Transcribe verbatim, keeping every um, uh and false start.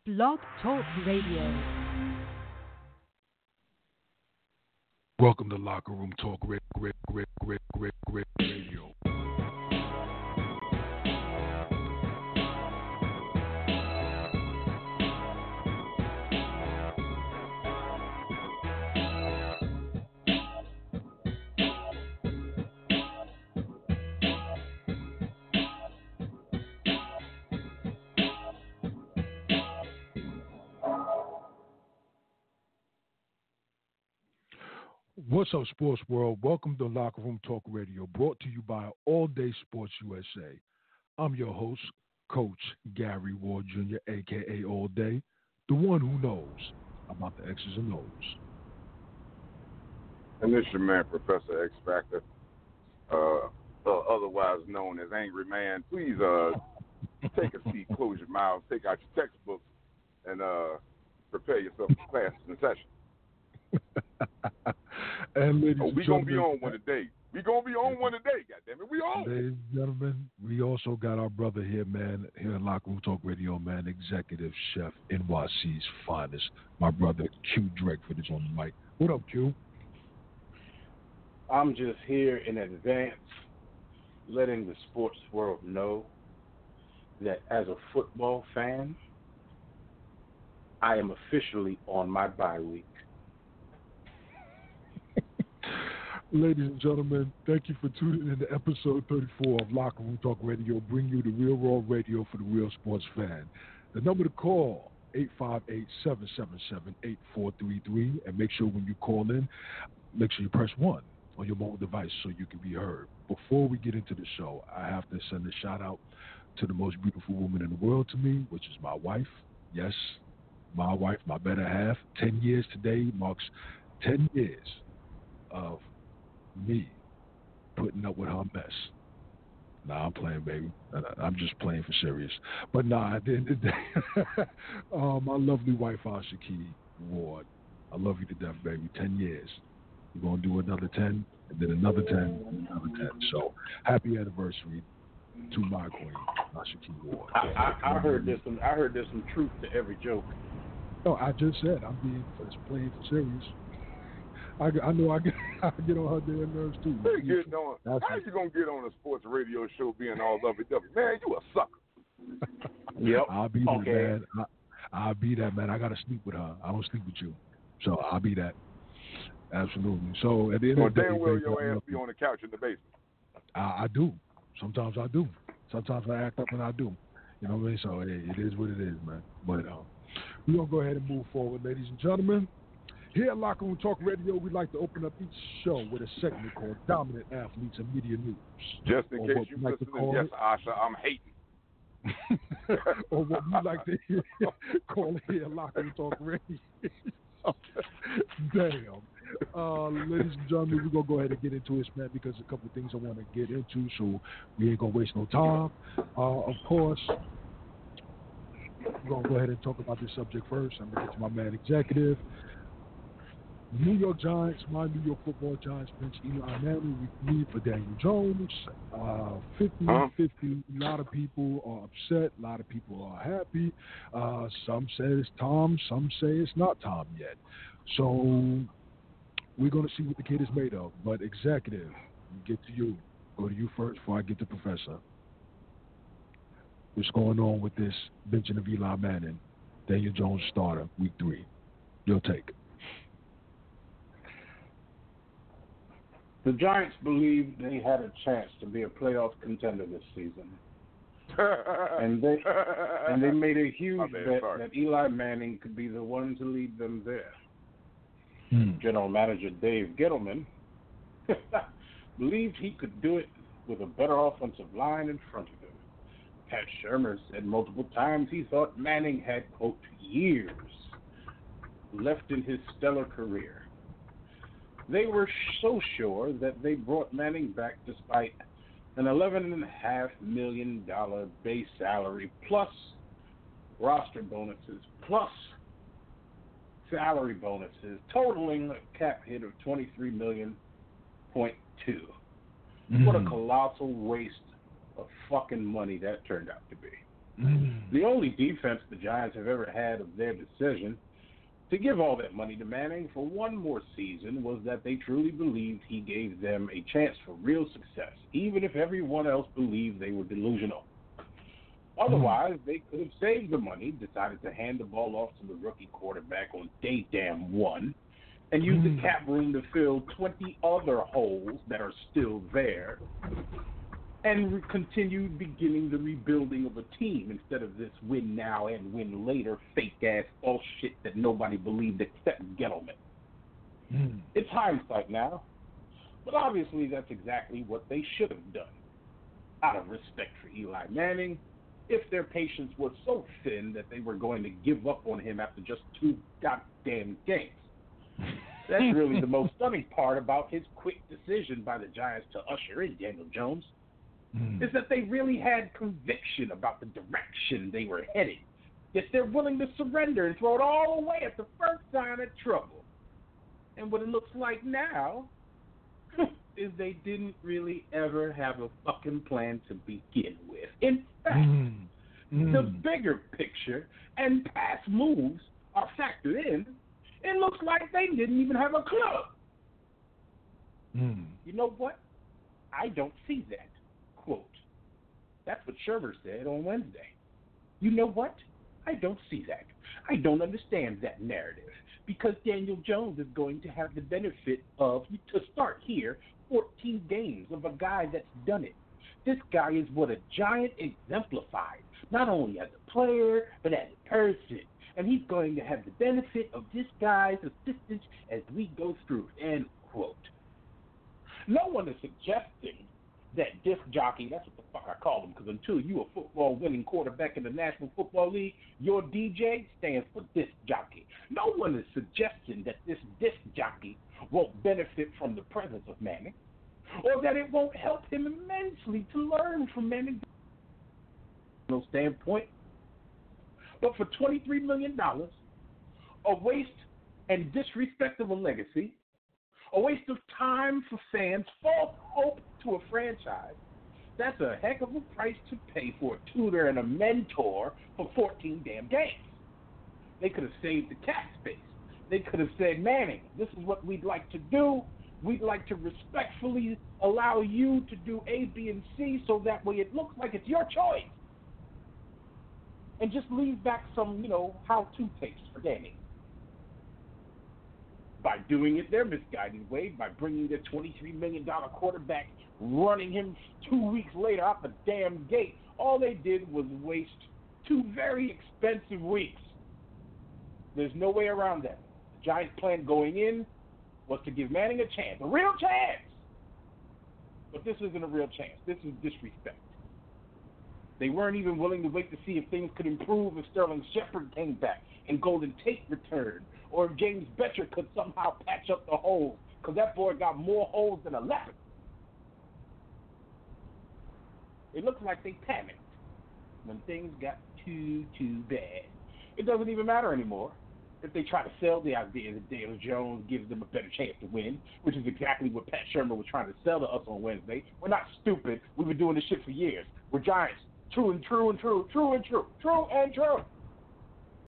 Blog Talk Radio. Welcome to Locker Room Talk Radio. Radio. What's up, sports world? Welcome to Locker Room Talk Radio, brought to you by All Day Sports U S A. I'm your host, Coach Gary Ward Junior, a k a. All Day, the one who knows about the X's and O's. And this is your man, Professor X Factor, uh, uh, otherwise known as Angry Man. Please uh, take a seat, close your mouth, take out your textbooks, and uh, prepare yourself for class in session. And ladies oh, and we gentlemen, gonna be on one today. We gonna be on one today. Goddamn it, we on. Ladies and gentlemen, we also got our brother here, man, here in Locker Room Talk Radio, man, Executive Chef, N Y C's finest, my brother Q Drakeford is on the mic. What up, Q? I'm just here in advance, letting the sports world know that as a football fan, I am officially on my bye week. Ladies and gentlemen, thank you for tuning in to episode thirty-four of Locker Room Talk Radio, bring you the real raw radio for the real sports fan. The number to call, eight five eight, seven seven seven, eight four three three, and make sure when you call in, make sure you press one on your mobile device so you can be heard. Before we get into the show, I have to send a shout out to the most beautiful woman in the world to me, which is my wife. Yes, my wife, my better half. Ten years today marks ten years of me putting up with her mess. Nah, I'm playing, baby. I'm just playing for serious. But nah, at the end of the day, uh, my lovely wife, Ashaki Ward, I love you to death, baby. Ten years. We're going to do another ten, and then another ten, and another ten. So, happy anniversary to my queen, Ashaki Ward. I, I, I heard there's some. I heard there's some truth to every joke. No, I just said I'm being just playing for serious. I, I know I get, I get on her damn nerves too. Hey, getting on, how it. You gonna get on a sports radio show being all lovey-dovey? Man, you a sucker. Yep. I'll be that, okay. man. I, I'll be that, man. I gotta sleep with her. I don't sleep with you, so I'll be that. Absolutely. So at the end well, of the day, damn well your ass be on the couch in the basement. I, I do. Sometimes I do. Sometimes I act up when I do. You know what I mean? So hey, it is what it is, man. But uh, we're gonna go ahead and move forward, ladies and gentlemen. Here at Locker Room Talk Radio, we like to open up each show with a segment called Dominant Athletes and Media News. Just in or case you're like listening, yes, Asha, I'm hating. Or what we like to hear, call here at Locker Room Talk Radio. Damn. Uh, ladies and gentlemen, we're going to go ahead and get into it, man, because a couple of things I want to get into, so we ain't going to waste no time. Uh, of course, we're going to go ahead and talk about this subject first. I'm going to get to my man, Executive. New York Giants, my New York football Giants bench Eli Manning, we need for Daniel Jones. Uh, fifty fifty, a lot of people are upset, a lot of people are happy. Uh, some say it's Tom, some say it's not Tom yet. So we're going to see what the kid is made of. But Executive, we get to you. Go to you first before I get to Professor. What's going on with this benching of Eli Manning, Daniel Jones starter, week three? Your take. The Giants believed they had a chance to be a playoff contender this season, and they and they made a huge bad, bet sorry. that Eli Manning could be the one to lead them there. Hmm. General Manager Dave Gettleman believed he could do it with a better offensive line in front of him. Pat Shurmur said multiple times he thought Manning had, quote, years left in his stellar career. They were so sure that they brought Manning back despite an eleven point five million dollars base salary plus roster bonuses plus salary bonuses, totaling a cap hit of twenty-three million point two. Mm-hmm. What a colossal waste of fucking money that turned out to be. Mm. The only defense the Giants have ever had of their decision to give all that money to Manning for one more season was that they truly believed he gave them a chance for real success, even if everyone else believed they were delusional. Otherwise, they could have saved the money, decided to hand the ball off to the rookie quarterback on day damn one, and use the cap room to fill twenty other holes that are still there, and re- continue beginning the rebuilding of a team instead of this win now and win later fake-ass false shit that nobody believed except Gettleman. Mm. It's hindsight now, but obviously that's exactly what they should have done. Out of respect for Eli Manning, if their patience was so thin that they were going to give up on him after just two goddamn games. That's really the most stunning part about his quick decision by the Giants to usher in Daniel Jones, mm. is that they really had conviction about the direction they were headed. Yet they're willing to surrender and throw it all away at the first sign of trouble. And what it looks like now is they didn't really ever have a fucking plan to begin with. In fact, mm. Mm. the bigger picture and past moves are factored in. It looks like they didn't even have a clue. Mm. You know what? I don't see that. Quote. That's what Shermer said on Wednesday. You know what? I don't see that. I don't understand that narrative because Daniel Jones is going to have the benefit of, to start here, fourteen games of a guy that's done it. This guy is what a Giant exemplified, not only as a player, but as a person. And he's going to have the benefit of this guy's assistance as we go through, end quote. No one is suggesting that disc jockey, that's what the fuck I call him, because until you a football winning quarterback in the National Football League, your D J stands for disc jockey. No one is suggesting that this disc jockey won't benefit from the presence of Manning, or that it won't help him immensely to learn from Manning from no standpoint. But for twenty-three million dollars, a waste and disrespect of a legacy, a waste of time for fans, false hope to a franchise, that's a heck of a price to pay for a tutor and a mentor for fourteen damn games. They could have saved the cap space. They could have said, Manning, this is what we'd like to do. We'd like to respectfully allow you to do A, B, and C so that way it looks like it's your choice. And just leave back some, you know, how-to tapes for Danny. By doing it their misguided way, by bringing their twenty-three million dollars quarterback, running him two weeks later out the damn gate, all they did was waste two very expensive weeks. There's no way around that. The Giants' plan going in was to give Manning a chance, a real chance. But this isn't a real chance. This is disrespect. They weren't even willing to wait to see if things could improve if Sterling Shepard came back and Golden Tate returned, or if James Betcher could somehow patch up the holes, because that boy got more holes than a leopard. It looks like they panicked when things got too, too bad. It doesn't even matter anymore if they try to sell the idea that Daniel Jones gives them a better chance to win, which is exactly what Pat Shermer was trying to sell to us on Wednesday. We're not stupid. We've been doing this shit for years. We're Giants. True and true and true, true and true, true and true.